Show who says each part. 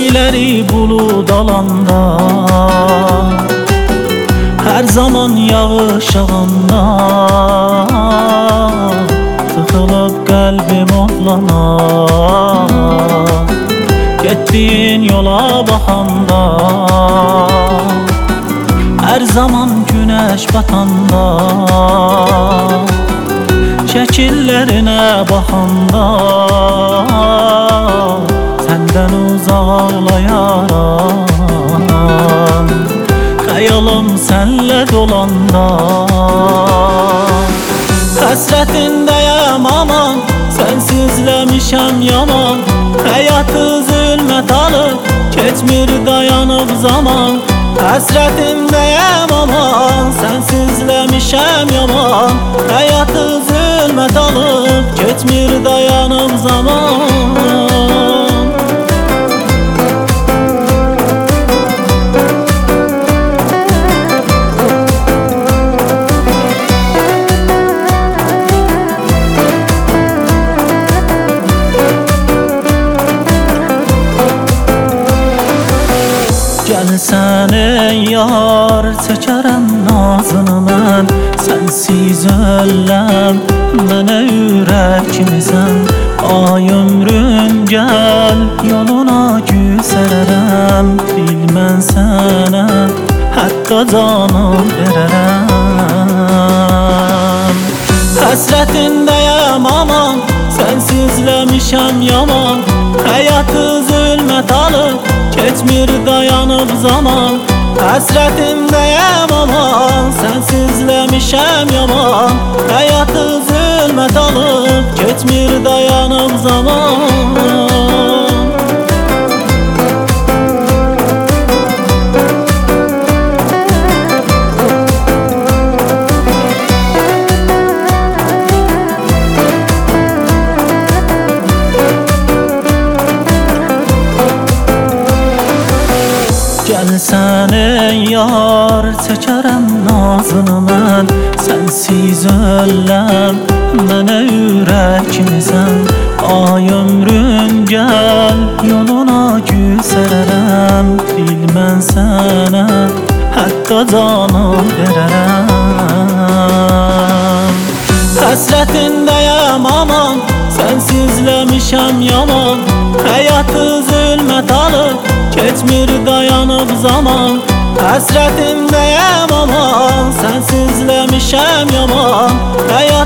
Speaker 1: Geceleri bulut alanda, her zaman yağış yağanda, tıkılıp kalbim otlana. Gittiğin yola bakanda, her zaman güneş batanda, şekillerine bakanda, senden uzak ağlayaram. Hayalım senle dolanda, hasretindeyim aman, sensizlemişem yaman. Hayatı zulmet alıp geçmir dayanıp zaman. Hasretindeyim aman, sensizlemişem yaman. Hayatı zulmet alıp geçmir dayanıp zaman. Gəlsən ey yar, çəkərəm nazını mən. Sənsiz ölləm, mənə ürəkimsən. Ay ömrüm gəl, yoluna güzərərəm. Bil mən sənə hətta canım verərəm. Həsrətindəyəm aman, sensizləmişəm yaman. Hayatı zulmet alıp geçmir dayanıp zaman. Hasretimdeyim aman, sensizlemişem yaman. Hayatı zulmet alıp geçmir dayanıp zaman. Gəlsən ey yar, çəkərəm nazını mən. Sənsiz ölləm, mənə ürəkimsən. Ay ömrüm gəl, yoluna güzərərəm. Bil mən sənə hətta canım verərəm. Həsrətindəyəm aman, sensizləmişəm yaman. Hayatı zulmet alıp geçmir dayanıp zaman. Hasretimdeyim aman, sensizlemişem yaman.